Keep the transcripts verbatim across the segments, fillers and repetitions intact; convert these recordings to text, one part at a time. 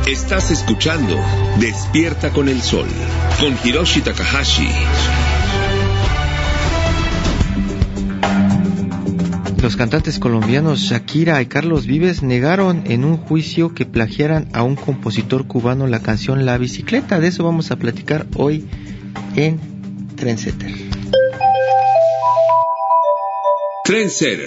Estás escuchando Despierta con el Sol, con Hiroshi Takahashi. Los cantantes colombianos Shakira y Carlos Vives negaron en un juicio que plagiaran a un compositor cubano la canción La Bicicleta. De eso vamos a platicar hoy en Trendsetter. Trendsetter.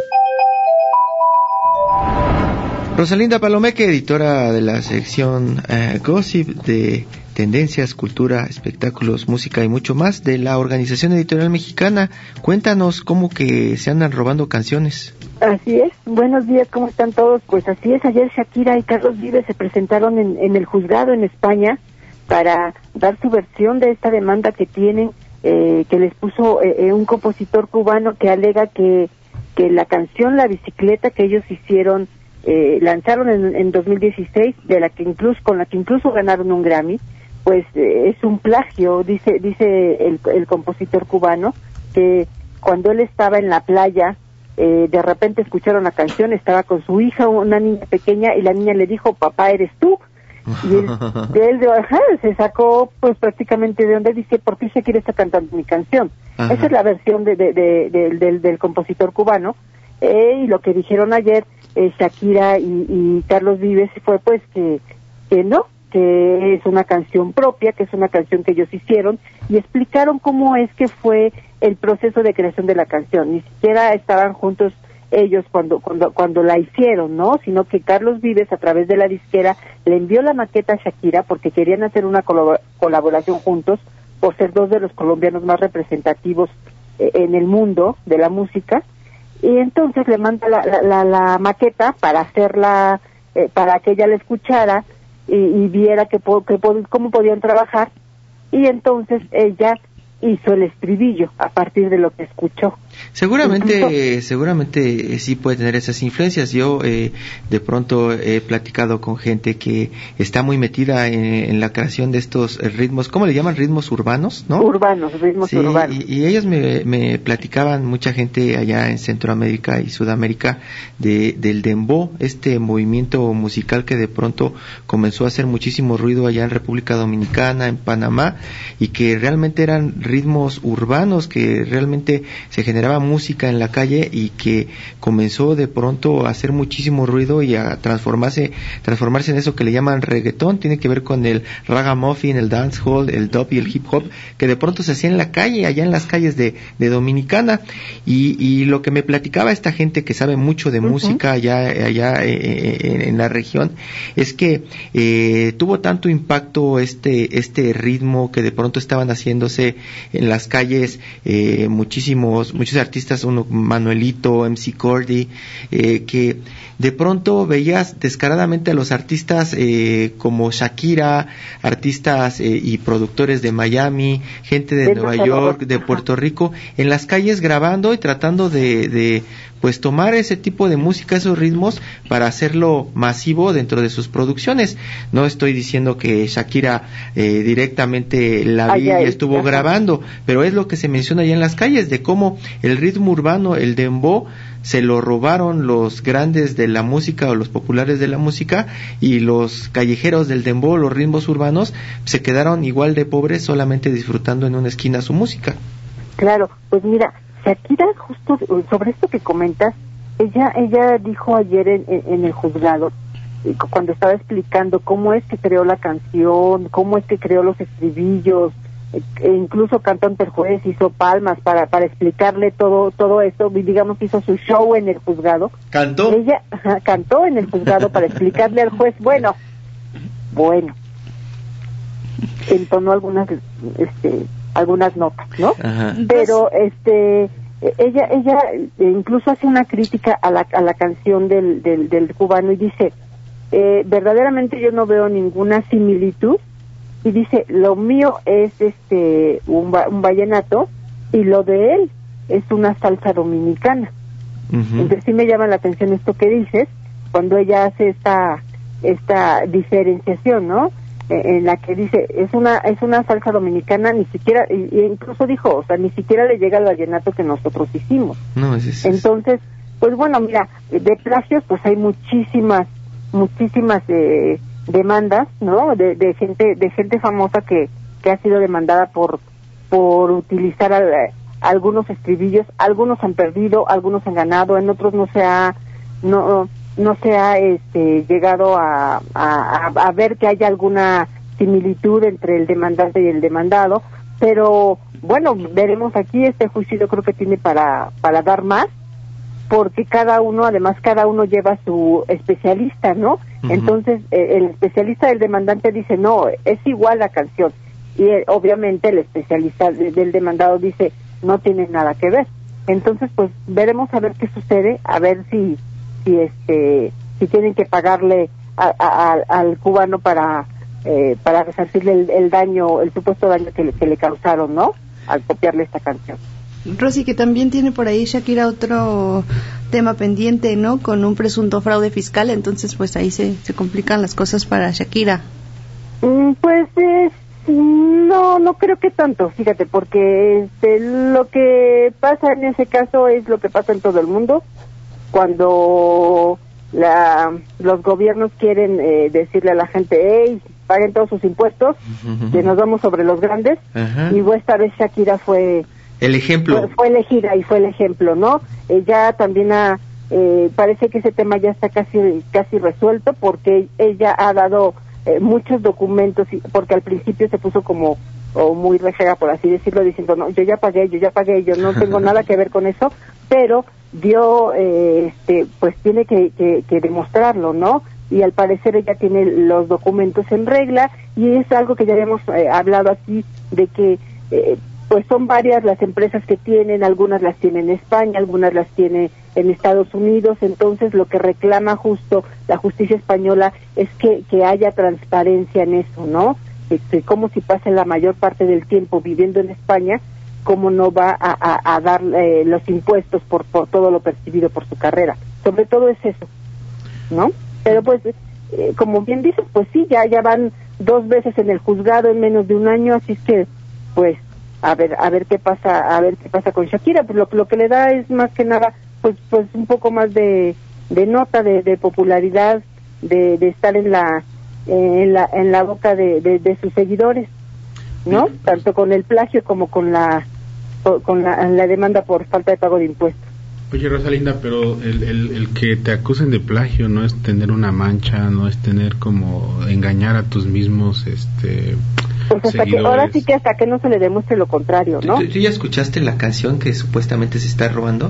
Rosalinda Palomeque, editora de la sección eh, Gossip de Tendencias, Cultura, Espectáculos, Música y mucho más de la Organización Editorial Mexicana. Cuéntanos cómo que se andan robando canciones. Así es, buenos días, ¿cómo están todos? Pues así es, ayer Shakira y Carlos Vives se presentaron en, en el juzgado en España para dar su versión de esta demanda que tienen, eh, que les puso eh, un compositor cubano que alega que, que la canción La Bicicleta que ellos hicieron, eh, lanzaron en, en dos mil dieciséis, de la que incluso, con la que incluso ganaron un Grammy, pues eh, es un plagio, dice dice el, el compositor cubano, que cuando él estaba en la playa, eh, de repente escucharon la canción, estaba con su hija, una niña pequeña, y la niña le dijo, papá, ¿eres tú? Y él, de él de, ajá, se sacó pues prácticamente de donde dice, ¿por qué Shakira está cantando mi canción? Ajá. Esa es la versión de, de, de, de, de del, del compositor cubano, eh, y lo que dijeron ayer eh, Shakira y, y Carlos Vives fue pues que, que no, que es una canción propia, que es una canción que ellos hicieron, y explicaron cómo es que fue el proceso de creación de la canción. Ni siquiera estaban juntos ellos cuando cuando cuando la hicieron, ¿no? Sino que Carlos Vives, a través de la disquera, le envió la maqueta a Shakira porque querían hacer una colabor- colaboración juntos, por ser dos de los colombianos más representativos eh, en el mundo de la música, y entonces le manda la, la, la, la maqueta para hacerla, eh, para que ella la escuchara y, y viera que, po- que po- cómo podían trabajar, y entonces ella hizo el estribillo a partir de lo que escuchó. Seguramente, Incluso, seguramente sí puede tener esas influencias. Yo eh, de pronto he platicado con gente que está muy metida en, en la creación de estos ritmos, ¿cómo le llaman? Ritmos urbanos, ¿no? Urbanos, ritmos sí, urbanos. Y, y ellos me, me platicaban, mucha gente allá en Centroamérica y Sudamérica, de, del dembow, este movimiento musical que de pronto comenzó a hacer muchísimo ruido allá en República Dominicana, en Panamá, y que realmente eran ritmos urbanos, que realmente se generaba música en la calle y que comenzó de pronto a hacer muchísimo ruido y a transformarse transformarse en eso que le llaman reggaetón. Tiene que ver con el ragamuffin, el dancehall, el dub y el hip hop, que de pronto se hacía en la calle, allá en las calles de, de Dominicana. Y, y lo que me platicaba esta gente que sabe mucho de uh-huh. música allá, allá eh, en, en la región, es que eh, tuvo tanto impacto este, este ritmo que de pronto estaban haciéndose en las calles eh, muchísimos, muchos artistas, uno Manuelito, M C Cordy, eh, que de pronto veías descaradamente a los artistas eh, como Shakira, artistas eh, y productores de Miami, gente de, de Nueva York, de Puerto Rico, en las calles grabando y tratando de, de pues tomar ese tipo de música, esos ritmos, para hacerlo masivo dentro de sus producciones. No estoy diciendo que Shakira eh, directamente la vi y estuvo ajá. grabando, pero es lo que se menciona allá en las calles, de cómo el ritmo urbano, el dembow, se lo robaron los grandes de la música o los populares de la música, y los callejeros del dembow, los ritmos urbanos, se quedaron igual de pobres, solamente disfrutando en una esquina su música. Claro, pues mira, Shakira, justo sobre esto que comentas, ella ella dijo ayer en, en el juzgado, cuando estaba explicando cómo es que creó la canción, cómo es que creó los estribillos, e incluso cantó ante el juez, hizo palmas para para explicarle todo todo esto, digamos que hizo su show en el juzgado. ¿Cantó? Ella ajá, cantó en el juzgado para explicarle al juez, bueno, bueno, entonó algunas este algunas notas, ¿no? Ajá. Pero este ella ella incluso hace una crítica a la a la canción del del, del cubano y dice, eh, verdaderamente yo no veo ninguna similitud, y dice, lo mío es este un, un vallenato y lo de él es una salsa dominicana. Uh-huh. Entonces sí me llama la atención esto que dices, cuando ella hace esta esta diferenciación, ¿no? En la que dice, es una es una salsa dominicana, ni siquiera, y, y incluso dijo, o sea, ni siquiera le llega al vallenato que nosotros hicimos. No, es eso. Entonces, pues bueno, mira, de plagios pues hay muchísimas, muchísimas eh, demandas, ¿no? De, de gente de gente famosa que, que ha sido demandada por por utilizar al, algunos estribillos. Algunos han perdido, algunos han ganado, en otros no se ha no no se ha este, llegado a, a, a ver que haya alguna similitud entre el demandante y el demandado, pero bueno, veremos aquí. Este juicio yo creo que tiene para para dar más, porque cada uno, además cada uno lleva su especialista, ¿no? Uh-huh. Entonces eh, el especialista del demandante dice, no, es igual la canción, y eh, obviamente el especialista de, del demandado dice, no tiene nada que ver. Entonces pues veremos a ver qué sucede, a ver si si este si tienen que pagarle a, a, a, al cubano para eh, para resarcirle el, el daño, el supuesto daño que le, que le causaron, ¿no? Al copiarle esta canción. Rosy, que también tiene por ahí Shakira otro tema pendiente, ¿no? Con un presunto fraude fiscal, entonces pues ahí se, se complican las cosas para Shakira. Mm, pues eh, no, no creo que tanto, fíjate, porque este, lo que pasa en ese caso es lo que pasa en todo el mundo, cuando la, los gobiernos quieren eh, decirle a la gente, hey, paguen todos sus impuestos, uh-huh. que nos vamos sobre los grandes, uh-huh. y esta vez Shakira fue el ejemplo, fue, fue elegida y fue el ejemplo, ¿no? Ella también ha, eh, parece que ese tema ya está casi casi resuelto, porque ella ha dado eh, muchos documentos, porque al principio se puso como o muy rejega, por así decirlo, diciendo, no, yo ya pagué, yo ya pagué, yo no tengo nada que ver con eso, pero dio, eh, este, pues tiene que, que, que demostrarlo, ¿no? Y al parecer ella tiene los documentos en regla, y es algo que ya habíamos eh, hablado aquí, de que eh, pues son varias las empresas que tienen, algunas las tiene en España, algunas las tiene en Estados Unidos. Entonces lo que reclama justo la justicia española es que, que haya transparencia en eso, ¿no? Este, como si pase la mayor parte del tiempo viviendo en España, cómo no va a, a, a dar eh, los impuestos por, por todo lo percibido por su carrera. Sobre todo es eso, ¿no? Pero pues, eh, como bien dices, pues sí, ya ya van dos veces en el juzgado en menos de un año, así es que, pues, a ver a ver qué pasa, a ver qué pasa con Shakira. Pues lo, lo que le da es más que nada, pues pues un poco más de, de nota, de, de popularidad, de, de estar en la eh, en la en la boca de, de, de sus seguidores, ¿no? Tanto con el plagio como con la con la, la demanda por falta de pago de impuestos. Oye, Rosalinda, pero el, el, el que te acusen de plagio no es tener una mancha, no es tener como engañar a tus mismos este pues hasta seguidores. Que ahora sí que hasta que no se le demuestre lo contrario, ¿no? ¿Tú, tú ya escuchaste la canción que supuestamente se está robando?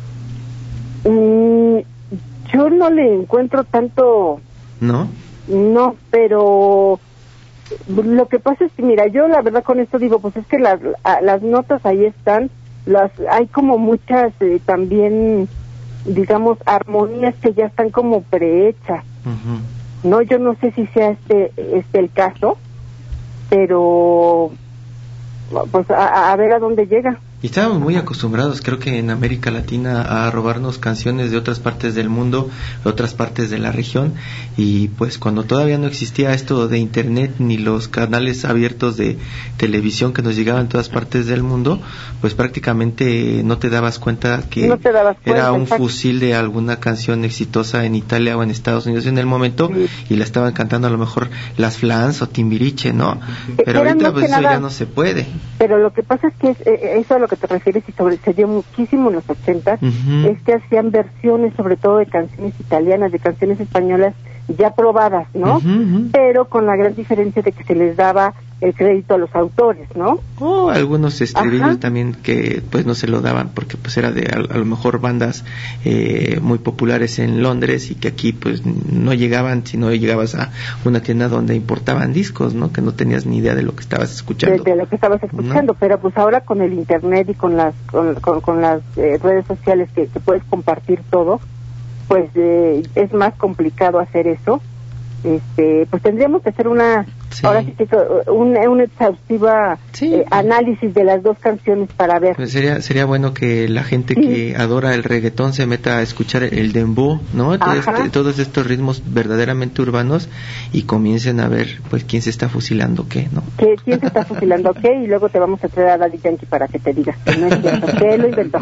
Mm, yo no le encuentro tanto. ¿No? No, pero lo que pasa es que, mira, yo la verdad con esto digo, pues es que las, las notas ahí están, las hay como muchas eh, también, digamos, armonías que ya están como prehechas. Uh-huh. No, yo no sé si sea este este el caso, pero pues a, a ver a dónde llega. Y estábamos muy acostumbrados, creo que en América Latina, a robarnos canciones de otras partes del mundo, de otras partes de la región, y pues cuando todavía no existía esto de internet ni los canales abiertos de televisión que nos llegaban en todas partes del mundo, pues prácticamente no te dabas cuenta que no te dabas cuenta, era un exacto. fusil de alguna canción exitosa en Italia o en Estados Unidos en el momento, sí. y la estaban cantando a lo mejor Las Flans o Timbiriche, ¿no? Pero Era ahorita pues eso nada, ya no se puede. Pero lo que pasa es que es, eh, eso a lo que te refieres, y sobre se dio muchísimo en los ochentas, uh-huh. es que hacían versiones sobre todo de canciones italianas, de canciones españolas ya probadas, ¿no? Uh-huh, uh-huh. Pero con la gran diferencia de que se les daba el crédito a los autores, ¿no? O oh, algunos estribillos Ajá. también que pues no se lo daban porque pues era de a, a lo mejor bandas eh, muy populares en Londres y que aquí pues no llegaban, sino llegabas a una tienda donde importaban discos, ¿no? Que no tenías ni idea de lo que estabas escuchando. De, de lo que estabas escuchando, ¿no? Pero pues ahora con el internet y con las con, con, con las eh, redes sociales que, que puedes compartir todo, pues eh, es más complicado hacer eso. Este, pues tendríamos que hacer una Sí. Ahora sí que un, un exhaustiva sí. eh, análisis de las dos canciones para ver. Pues sería sería bueno que la gente sí. que adora el reggaetón se meta a escuchar el dembow, ¿no? Este, todos estos ritmos verdaderamente urbanos y comiencen a ver pues quién se está fusilando qué, ¿no? ¿Qué, quién se está fusilando qué? Y luego te vamos a traer a Daddy Yankee para que te diga que no es cierto, que lo inventó.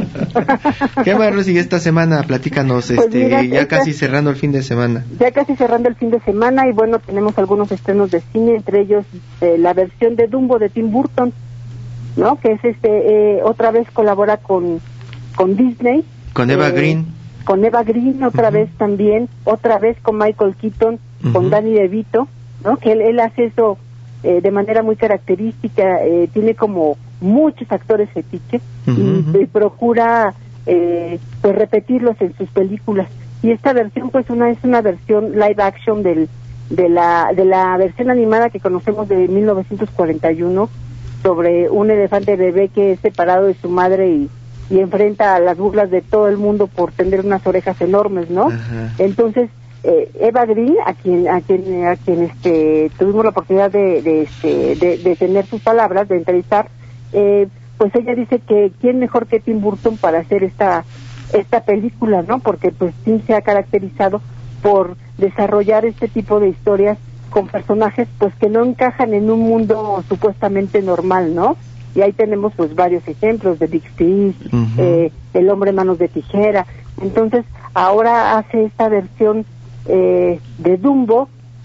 ¿Qué más, Rosy, esta semana? Platícanos, pues este, mira, ya esta, casi cerrando el fin de semana. Ya casi cerrando el fin de semana y bueno, tenemos algunos estrenos de cine, entre ellos eh, la versión de Dumbo de Tim Burton, ¿no? Que es este, eh, otra vez colabora con, con Disney. Con Eva eh, Green. Con Eva Green, otra uh-huh. vez también, otra vez con Michael Keaton, uh-huh. con Danny DeVito, ¿no? Que él, él hace eso eh, de manera muy característica, eh, tiene como muchos actores fetiche uh-huh. y, y procura eh, pues repetirlos en sus películas. Y esta versión pues una es una versión live action del de la de la versión animada que conocemos de mil novecientos cuarenta y uno sobre un elefante bebé que es separado de su madre y, y enfrenta a las burlas de todo el mundo por tener unas orejas enormes, ¿no? Ajá. Entonces eh, Eva Green, a quien a quien a quien este tuvimos la oportunidad de de, este, de, de tener sus palabras, de entrevistar, eh, pues ella dice que quién mejor que Tim Burton para hacer esta esta película, ¿no? Porque pues Tim se ha caracterizado por desarrollar este tipo de historias con personajes pues que no encajan en un mundo supuestamente normal, ¿no? Y ahí tenemos pues varios ejemplos de Big Fish, uh-huh. eh, El hombre manos de tijera. Entonces ahora hace esta versión eh, de Dumbo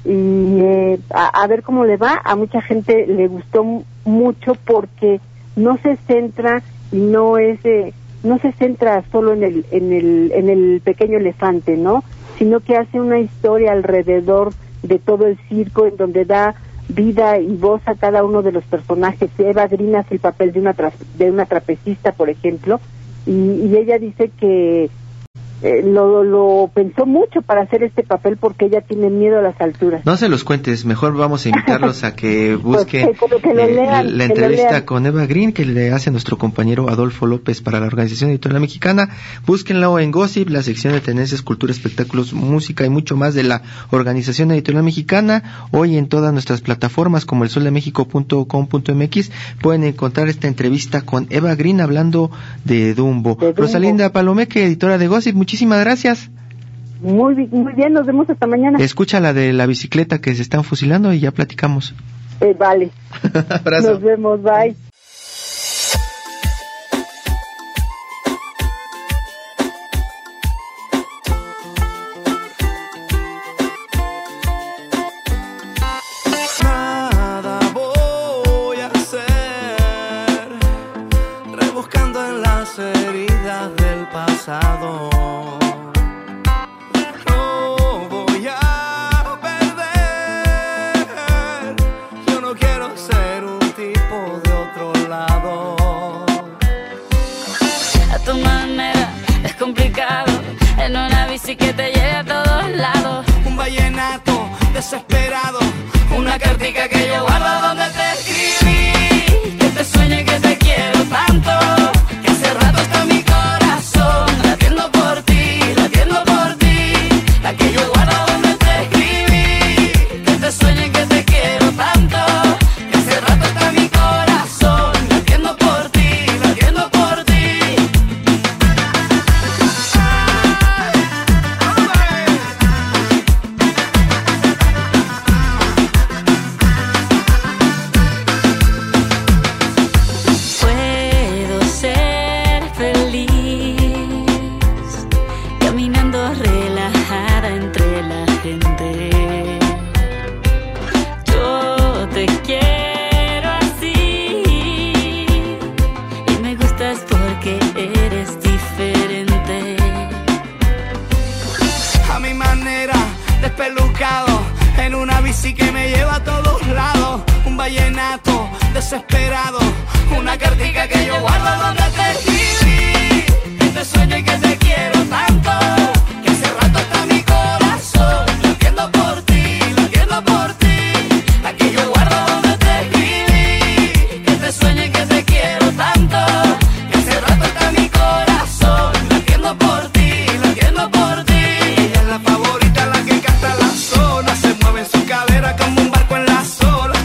y eh, a, a ver cómo le va. A mucha gente le gustó m- mucho porque no se centra y no es eh, no se centra solo en el en el en el pequeño elefante, ¿no? Sino que hace una historia alrededor de todo el circo en donde da vida y voz a cada uno de los personajes. Eva Green hace el papel de una tra- de una trapecista, por ejemplo, y, y ella dice que eh, lo, lo pensó mucho para hacer este papel porque ella tiene miedo a las alturas. No se los cuentes, mejor vamos a invitarlos a que busquen pues, que, que eh, lean, la entrevista con Eva Green que le hace nuestro compañero Adolfo López para la Organización Editorial Mexicana. Búsquenlo en Gossip, la sección de tendencias, cultura, espectáculos, música y mucho más de la Organización Editorial Mexicana. Hoy en todas nuestras plataformas como el sol de méxico punto com punto m x pueden encontrar esta entrevista con Eva Green hablando de Dumbo. De Dumbo. Rosalinda Palomeque, editora de Gossip, muchísimas gracias. Muy, muy bien, nos vemos hasta mañana. Escucha la de la bicicleta que se están fusilando y ya platicamos. Eh, vale. Abrazo. Nos vemos, bye. Nada voy a hacer, rebuscando en las heridas del pasado. En una bici que te lleve a todos lados. Un vallenato desesperado, una cartica que yo guardo donde te escribí. Que te sueño y que te quiero tanto, que hace rato está mi corazón latiendo por ti, latiendo por ti. La que yo guardo donde te escribí. Que te sueño y que te quiero tanto, que hace rato está mi corazón latiendo por ti, latiendo por ti. Desesperado, una cartica que yo guardo donde te escribí. Que te sueño y que te quiero tanto, que hace rato está mi corazón latiendo por ti, latiendo por ti. La que yo guardo donde te escribí. Que te sueño y que te quiero tanto, que hace rato está mi corazón latiendo por ti, latiendo por ti. Ella es la favorita, la que canta la zona, se mueve en su cadera como un barco en las olas.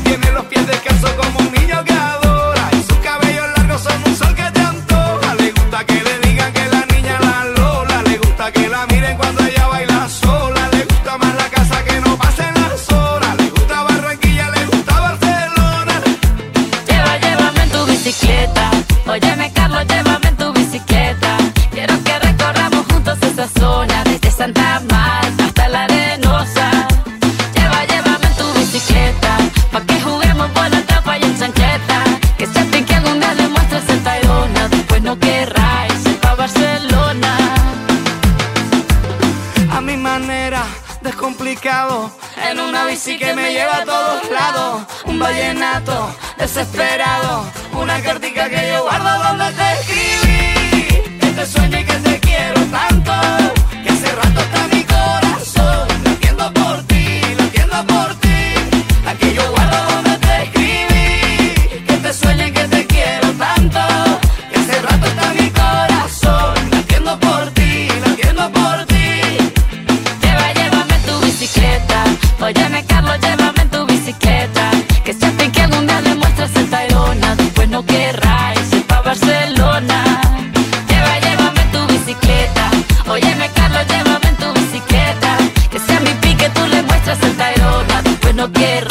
complicado, en una bici que me lleva a todos lados, un vallenato desesperado, una cartica que yo guardo donde te escribí, que te sueño y que te quiero tanto, que hace rato está mi corazón latiendo por ti, latiendo por ti, la que yo guardo donde te escribí, que te sueño y que te quiero tanto, que hace rato está mi corazón latiendo por ti, latiendo por ti. Lleva, llévame en tu bicicleta. Óyeme, Carlos, llévame en tu bicicleta. Que si a ti que algún día le muestras el Tayrona, después no querrás irse pa' Barcelona. Lleva, llévame en tu bicicleta. Óyeme, Carlos, llévame en tu bicicleta. Que si a mi pique tú le muestras el Tayrona, después no querrás